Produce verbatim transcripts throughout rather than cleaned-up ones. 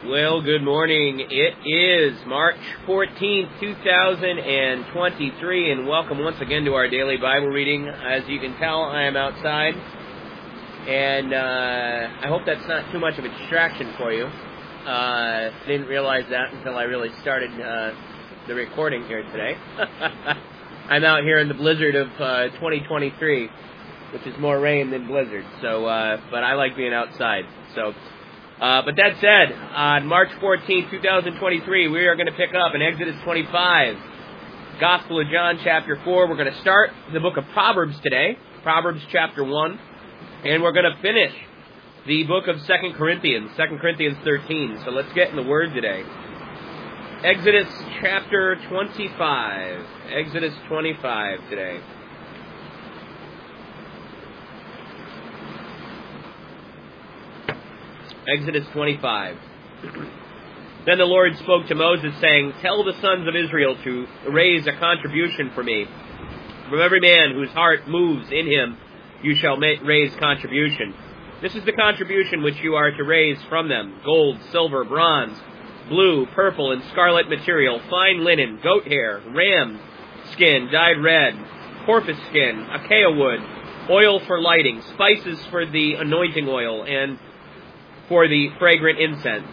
Well, good morning. It is March fourteenth, two thousand twenty-three, and welcome once again to our daily Bible reading. As you can tell, I am outside, and uh, I hope that's not too much of a distraction for you. I uh, didn't realize that until I really started uh, the recording here today. I'm out here in the blizzard of uh, twenty twenty-three, which is more rain than blizzard, so, uh, but I like being outside, so... Uh, but that said, on March fourteenth, two thousand twenty-three, we are going to pick up in Exodus twenty-five, Gospel of John, chapter four. We're going to start the book of Proverbs today, Proverbs chapter one, and we're going to finish the book of Second Corinthians, Second Corinthians thirteen. So let's get in the Word today. Exodus chapter twenty-five, Exodus twenty-five today. Exodus twenty-five. Then the Lord spoke to Moses, saying, "Tell the sons of Israel to raise a contribution for me. From every man whose heart moves in him, you shall ma- raise contribution. This is the contribution which you are to raise from them: gold, silver, bronze, blue, purple, and scarlet material, fine linen, goat hair, ram skin dyed red, porpoise skin, acacia wood, oil for lighting, spices for the anointing oil, and for the fragrant incense,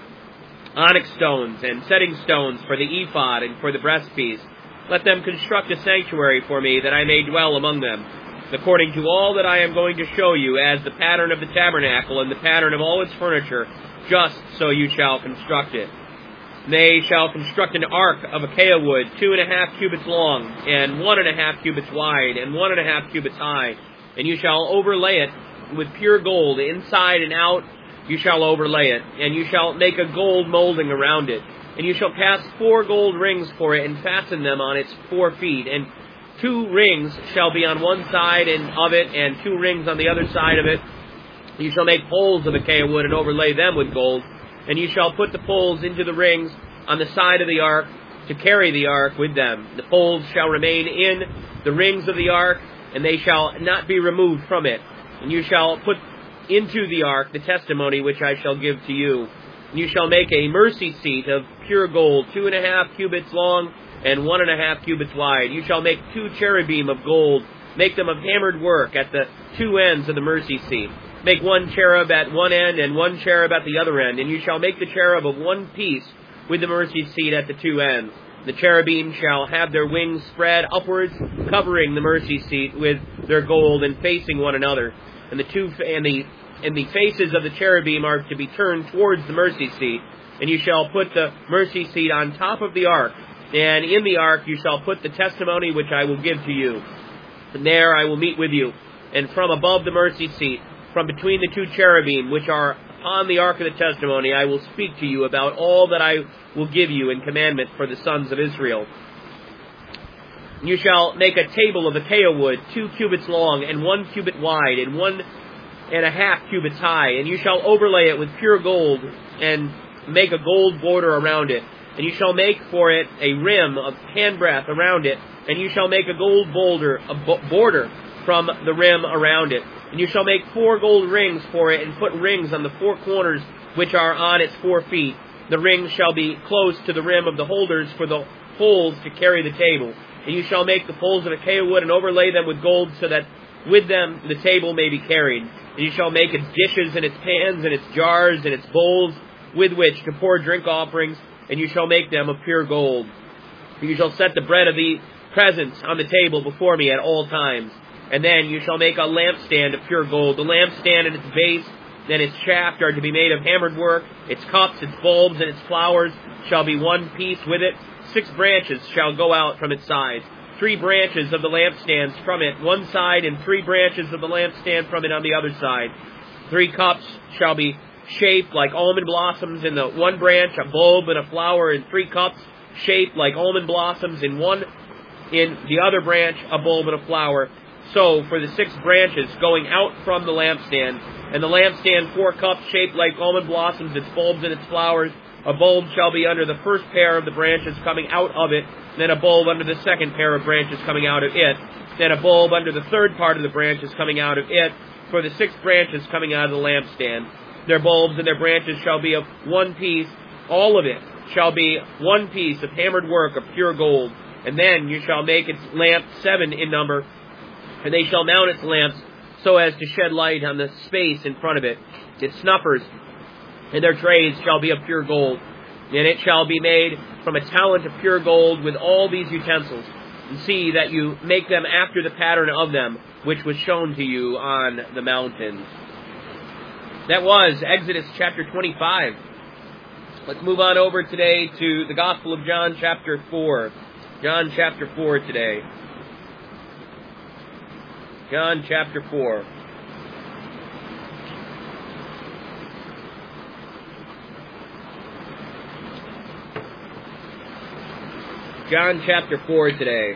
onyx stones and setting stones for the ephod and for the breastpiece. Let them construct a sanctuary for me, that I may dwell among them, according to all that I am going to show you, as the pattern of the tabernacle and the pattern of all its furniture, just so you shall construct it. They shall construct an ark of acacia wood, two and a half cubits long, and one and a half cubits wide, and one and a half cubits high, and you shall overlay it with pure gold, inside and out. You shall overlay it, and you shall make a gold molding around it, and you shall cast four gold rings for it, and fasten them on its four feet, and two rings shall be on one side and of it, and two rings on the other side of it. You shall make poles of acacia wood, and overlay them with gold, and you shall put the poles into the rings on the side of the ark, to carry the ark with them. The poles shall remain in the rings of the ark, and they shall not be removed from it. And you shall put into the ark the testimony which I shall give to you. And you shall make a mercy seat of pure gold, two and a half cubits long, and one and a half cubits wide. You shall make two cherubim of gold. Make them of hammered work at the two ends of the mercy seat. Make one cherub at one end, and one cherub at the other end. And you shall make the cherub of one piece with the mercy seat at the two ends. The cherubim shall have their wings spread upwards, covering the mercy seat with their gold, and facing one another. And the two and the and the faces of the cherubim are to be turned towards the mercy seat. And you shall put the mercy seat on top of the ark. And in the ark you shall put the testimony which I will give to you. And there I will meet with you. And from above the mercy seat, from between the two cherubim which are upon the ark of the testimony, I will speak to you about all that I will give you in commandment for the sons of Israel. You shall make a table of acacia wood, two cubits long, and one cubit wide, and one and a half cubits high. And you shall overlay it with pure gold, and make a gold border around it. And you shall make for it a rim of handbreadth around it. And you shall make a gold boulder, a border from the rim around it. And you shall make four gold rings for it, and put rings on the four corners which are on its four feet. The rings shall be close to the rim of the holders for the poles to carry the table. And you shall make the poles of acacia wood, and overlay them with gold, so that with them the table may be carried. And you shall make its dishes, and its pans, and its jars, and its bowls, with which to pour drink offerings, and you shall make them of pure gold. And you shall set the bread of the presence on the table before me at all times. And then you shall make a lampstand of pure gold. The lampstand and its base and its shaft are to be made of hammered work. Its cups, its bulbs, and its flowers shall be one piece with it. Six branches shall go out from its sides. Three branches of the lampstands from it, one side, and three branches of the lampstand from it on the other side. Three cups shall be shaped like almond blossoms in the one branch, a bulb and a flower, and three cups shaped like almond blossoms in one, in the other branch, a bulb and a flower. So for the six branches going out from the lampstand, and the lampstand four cups shaped like almond blossoms, its bulbs and its flowers. A bulb shall be under the first pair of the branches coming out of it, then a bulb under the second pair of branches coming out of it, then a bulb under the third part of the branches coming out of it, for the six branches coming out of the lampstand. Their bulbs and their branches shall be of one piece, all of it shall be one piece of hammered work of pure gold. And then you shall make its lamps seven in number, and they shall mount its lamps so as to shed light on the space in front of it. Its snuffers and their trays shall be of pure gold, and it shall be made from a talent of pure gold with all these utensils. And see that you make them after the pattern of them, which was shown to you on the mountains. That was Exodus chapter twenty-five. Let's move on over today to the Gospel of John chapter four. John chapter four today. John chapter four. John chapter four today.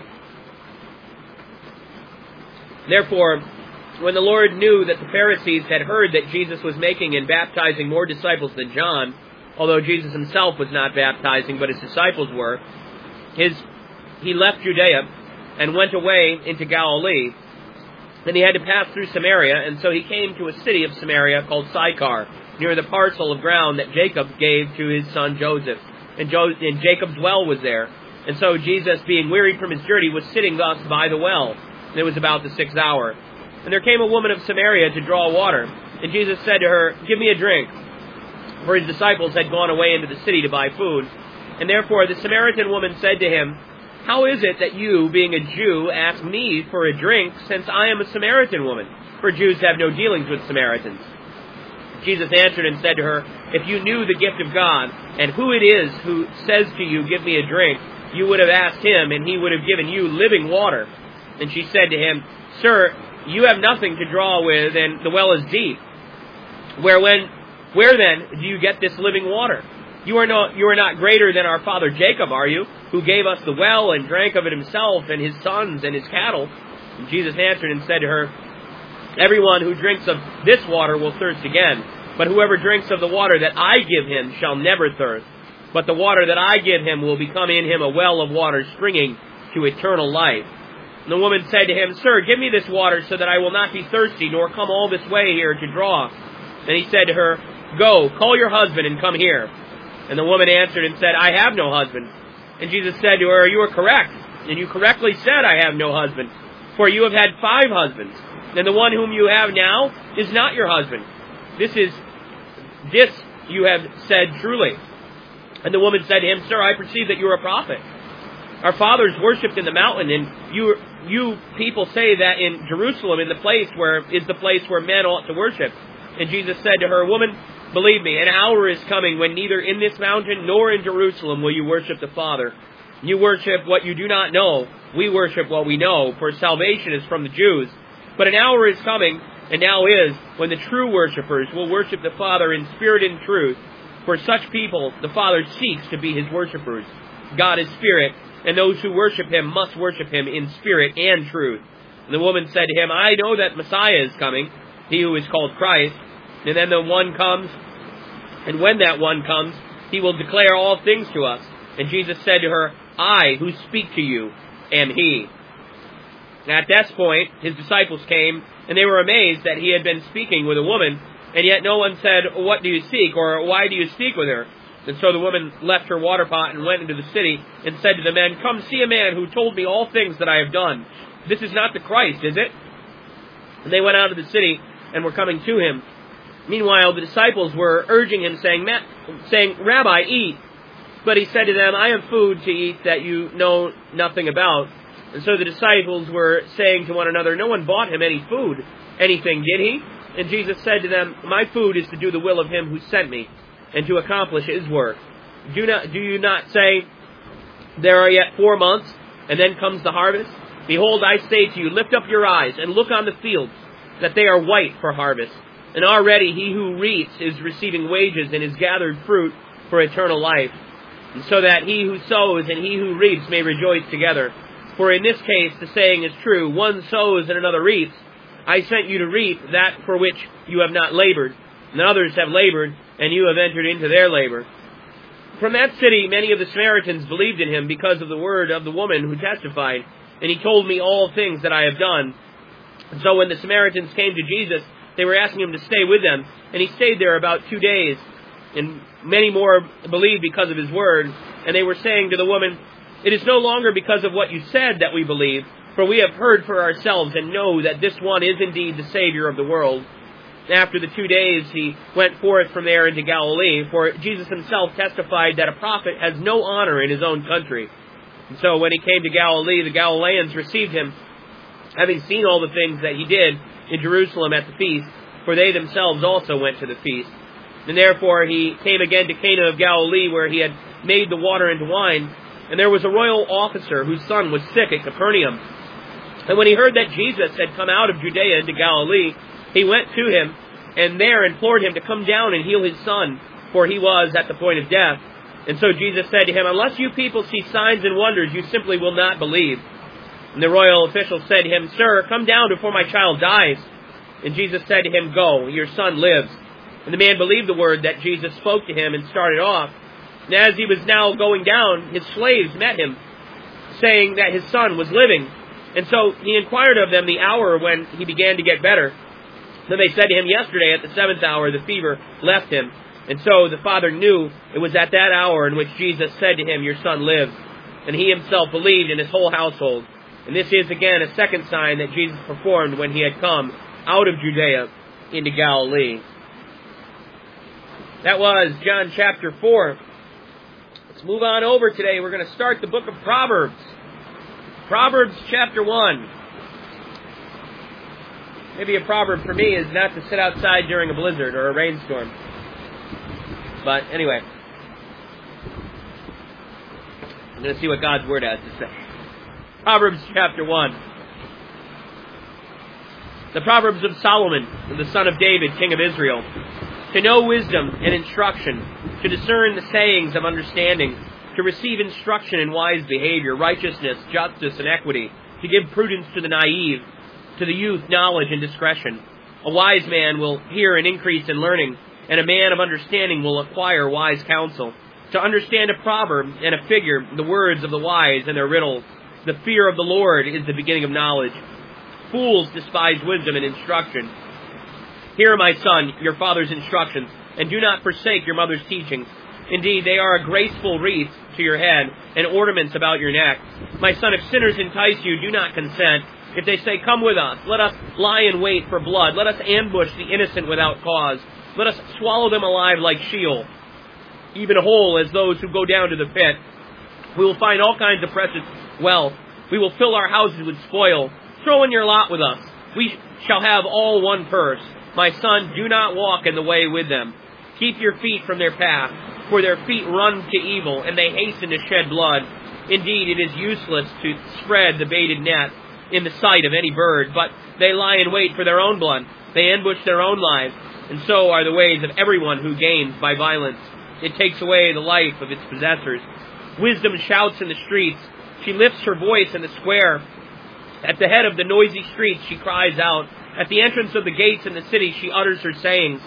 Therefore, when the Lord knew that the Pharisees had heard that Jesus was making and baptizing more disciples than John, although Jesus himself was not baptizing, but his disciples were, his, he left Judea and went away into Galilee. And he had to pass through Samaria, and so he came to a city of Samaria called Sychar, near the parcel of ground that Jacob gave to his son Joseph. And, jo- and Jacob's well was there. And so Jesus, being wearied from his journey, was sitting thus by the well. And it was about the sixth hour. And there came a woman of Samaria to draw water. And Jesus said to her, "Give me a drink." For his disciples had gone away into the city to buy food. And therefore the Samaritan woman said to him, "How is it that you, being a Jew, ask me for a drink, since I am a Samaritan woman? For Jews have no dealings with Samaritans." Jesus answered and said to her, "If you knew the gift of God, and who it is who says to you, 'Give me a drink,' you would have asked him, and he would have given you living water." And she said to him, "Sir, you have nothing to draw with, and the well is deep. Where when, where then do you get this living water? You are not, you are not greater than our father Jacob, are you, who gave us the well and drank of it himself, and his sons and his cattle?" And Jesus answered and said to her, "Everyone who drinks of this water will thirst again, but whoever drinks of the water that I give him shall never thirst. But the water that I give him will become in him a well of water springing to eternal life." And the woman said to him, "Sir, give me this water so that I will not be thirsty, nor come all this way here to draw." And he said to her, "Go, call your husband and come here." And the woman answered and said, "I have no husband." And Jesus said to her, "You are correct, and you correctly said, 'I have no husband,' for you have had five husbands, and the one whom you have now is not your husband. This is, this you have said truly." And the woman said to him, "Sir, I perceive that you are a prophet. Our fathers worshipped in the mountain, and you you people say that in Jerusalem in the place where is the place where men ought to worship." And Jesus said to her, "Woman, believe me, an hour is coming when neither in this mountain nor in Jerusalem will you worship the Father. You worship what you do not know. We worship what we know, for salvation is from the Jews. But an hour is coming, and now is, when the true worshippers will worship the Father in spirit and truth. For such people the Father seeks to be his worshippers. God is spirit, and those who worship him must worship him in spirit and truth." And the woman said to him, "I know that Messiah is coming, he who is called Christ. And then the one comes, and when that one comes, he will declare all things to us." And Jesus said to her, "I who speak to you am he." At this point, his disciples came, and they were amazed that he had been speaking with a woman, and yet no one said, "What do you seek?" or "Why do you speak with her?" And so the woman left her water pot and went into the city and said to the men, "Come see a man who told me all things that I have done. This is not the Christ, is it?" And they went out of the city and were coming to him. Meanwhile, the disciples were urging him, saying, saying, "Rabbi, eat." But he said to them, "I have food to eat that you know nothing about." And so the disciples were saying to one another, "No one bought him any food. Anything, did he?" And Jesus said to them, "My food is to do the will of him who sent me, and to accomplish his work. Do not, do you not say, 'There are yet four months, and then comes the harvest'? Behold, I say to you, lift up your eyes, and look on the fields, that they are white for harvest. And already he who reaps is receiving wages and has gathered fruit for eternal life. And so that he who sows and he who reaps may rejoice together. For in this case the saying is true, one sows and another reaps. I sent you to reap that for which you have not labored, and others have labored, and you have entered into their labor." From that city many of the Samaritans believed in him because of the word of the woman who testified, "And he told me all things that I have done." And so when the Samaritans came to Jesus, they were asking him to stay with them, And he stayed there about two days. And many more believed because of his word. And they were saying to the woman, "It is no longer because of what you said that we believe, for we have heard for ourselves and know that this one is indeed the Savior of the world." After the two days, he went forth from there into Galilee, for Jesus himself testified that a prophet has no honor in his own country. And so when he came to Galilee, the Galileans received him, having seen all the things that he did in Jerusalem at the feast, for they themselves also went to the feast. And therefore he came again to Cana of Galilee, where he had made the water into wine. And there was a royal officer whose son was sick at Capernaum. And when he heard that Jesus had come out of Judea into Galilee, he went to him, and there implored him to come down and heal his son, for he was at the point of death. And so Jesus said to him, "Unless you people see signs and wonders, you simply will not believe." And the royal official said to him, "Sir, come down before my child dies." And Jesus said to him, "Go, your son lives." And the man believed the word that Jesus spoke to him and started off. And as he was now going down, his slaves met him, saying that his son was living. And so he inquired of them the hour when he began to get better. Then they said to him, "Yesterday at the seventh hour the fever left him." And so the father knew it was at that hour in which Jesus said to him, "Your son lives." And he himself believed in his whole household. And this is again a second sign that Jesus performed when he had come out of Judea into Galilee. That was John chapter four. Let's move on over today. We're going to start the book of Proverbs. Proverbs chapter one. Maybe a proverb for me is not to sit outside during a blizzard or a rainstorm. But anyway, I'm going to see what God's word has to say. Proverbs chapter one. The Proverbs of Solomon, the son of David, king of Israel. To know wisdom and instruction, to discern the sayings of understanding, to receive instruction in wise behavior, righteousness, justice, and equity, to give prudence to the naive, to the youth knowledge and discretion. A wise man will hear an increase in learning, and a man of understanding will acquire wise counsel. To understand a proverb and a figure, the words of the wise and their riddles. The fear of the Lord is the beginning of knowledge. Fools despise wisdom and instruction. Hear, my son, your father's instructions, and do not forsake your mother's teachings. Indeed, they are a graceful wreath to your head, and ornaments about your neck. My son, if sinners entice you, do not consent. If they say, "Come with us, let us lie in wait for blood. Let us ambush the innocent without cause. Let us swallow them alive like Sheol, even whole as those who go down to the pit. We will find all kinds of precious wealth. We will fill our houses with spoil. Throw in your lot with us. We shall have all one purse. My son, do not walk in the way with them. Keep your feet from their path, for their feet run to evil, and they hasten to shed blood. Indeed, it is useless to spread the baited net in the sight of any bird, but they lie in wait for their own blood. They ambush their own lives, and so are the ways of everyone who gains by violence. It takes away the life of its possessors. Wisdom shouts in the streets. She lifts her voice in the square. At the head of the noisy streets she cries out. At the entrance of the gates in the city she utters her sayings.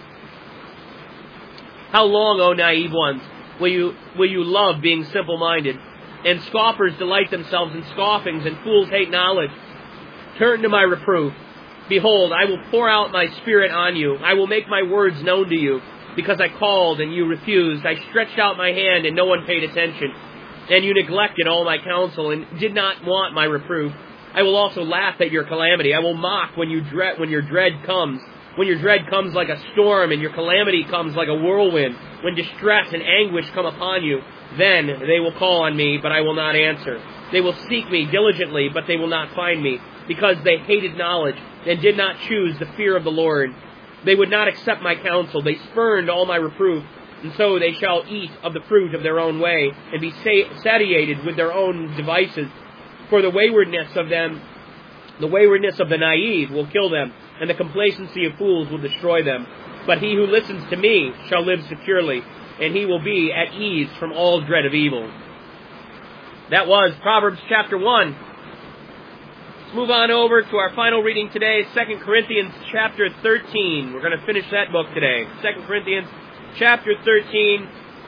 How long, O naive ones, will you will you love being simple-minded? And scoffers delight themselves in scoffings, and fools hate knowledge. Turn to my reproof. Behold, I will pour out my spirit on you. I will make my words known to you. Because I called and you refused. I stretched out my hand and no one paid attention. And you neglected all my counsel and did not want my reproof. I will also laugh at your calamity. I will mock when you dread when your dread comes. When your dread comes like a storm and your calamity comes like a whirlwind. When distress and anguish come upon you, then they will call on me, but I will not answer. They will seek me diligently, but they will not find me, because they hated knowledge and did not choose the fear of the Lord. They would not accept my counsel. They spurned all my reproof, and so they shall eat of the fruit of their own way, and be satiated with their own devices. For the waywardness of them, the waywardness of the naive will kill them, and the complacency of fools will destroy them. But he who listens to me shall live securely, and he will be at ease from all dread of evil. That was Proverbs chapter one. Let's move on over to our final reading today, Second Corinthians chapter thirteen. We're going to finish that book today. Second Corinthians chapter thirteen.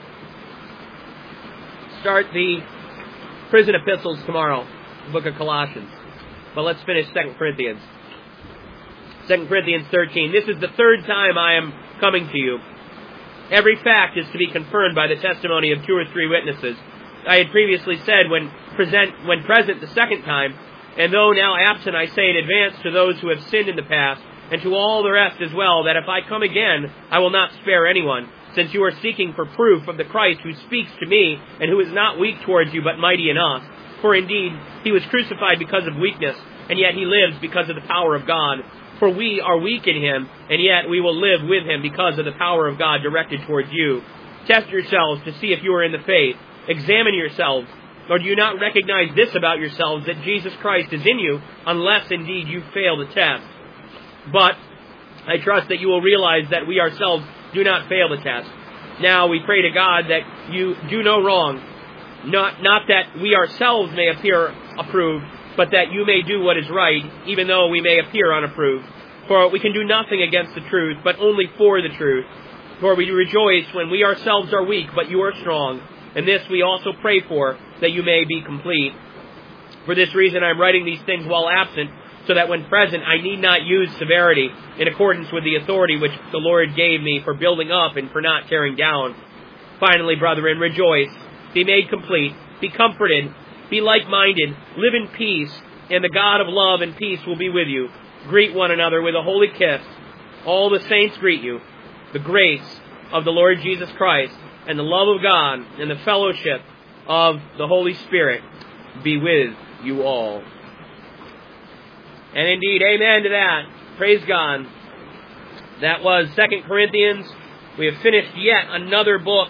Start the prison epistles tomorrow, the book of Colossians. But let's finish Second Corinthians. Second Corinthians thirteen. This is the third time I am coming to you. Every fact is to be confirmed by the testimony of two or three witnesses. I had previously said when present when present the second time, and though now absent, I say in advance to those who have sinned in the past, and to all the rest as well, that if I come again, I will not spare anyone, since you are seeking for proof of the Christ who speaks to me, and who is not weak towards you, but mighty in us. For indeed, he was crucified because of weakness, and yet he lives because of the power of God. For we are weak in him, and yet we will live with him because of the power of God directed towards you. Test yourselves to see if you are in the faith. Examine yourselves. Or do you not recognize this about yourselves, that Jesus Christ is in you, unless indeed you fail the test? But I trust that you will realize that we ourselves do not fail the test. Now we pray to God that you do no wrong, not, not that we ourselves may appear approved, but that you may do what is right, even though we may appear unapproved. For we can do nothing against the truth, but only for the truth. For we rejoice when we ourselves are weak, but you are strong. And this we also pray for, that you may be complete. For this reason I am writing these things while absent, so that when present I need not use severity, in accordance with the authority which the Lord gave me for building up and for not tearing down. Finally, brethren, rejoice, be made complete, be comforted, be like-minded, live in peace, and the God of love and peace will be with you. Greet one another with a holy kiss. All the saints greet you. The grace of the Lord Jesus Christ, and the love of God, and the fellowship of the Holy Spirit be with you all. And indeed, amen to that. Praise God. That was Second Corinthians. We have finished yet another book.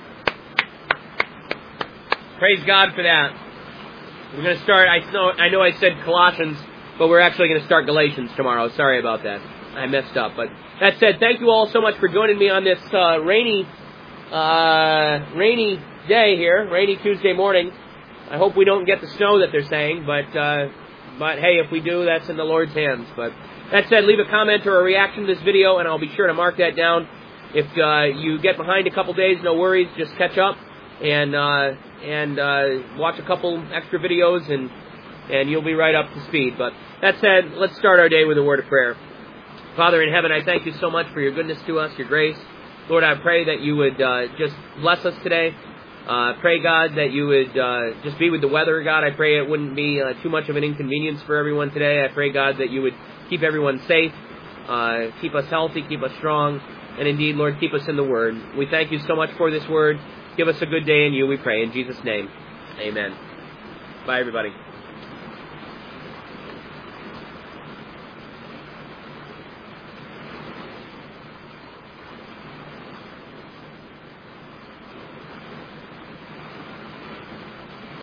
Praise God for that. We're going to start, I know, I know I said Colossians, but we're actually going to start Galatians tomorrow. Sorry about that. I messed up. But that said, thank you all so much for joining me on this uh, rainy, uh, rainy day here, rainy Tuesday morning. I hope we don't get the snow that they're saying, but... Uh, But hey, if we do, that's in the Lord's hands. But that said, leave a comment or a reaction to this video, and I'll be sure to mark that down. If uh, you get behind a couple days, no worries. Just catch up and uh, and uh, watch a couple extra videos, and and you'll be right up to speed. But that said, let's start our day with a word of prayer. Father in heaven, I thank you so much for your goodness to us, your grace. Lord, I pray that you would uh, just bless us today. Uh, pray, God, that you would uh, just be with the weather, God. I pray it wouldn't be uh, too much of an inconvenience for everyone today. I pray, God, that you would keep everyone safe, uh, keep us healthy, keep us strong, and indeed, Lord, keep us in the Word. We thank you so much for this Word. Give us a good day in you, we pray. In Jesus' name, amen. Bye, everybody.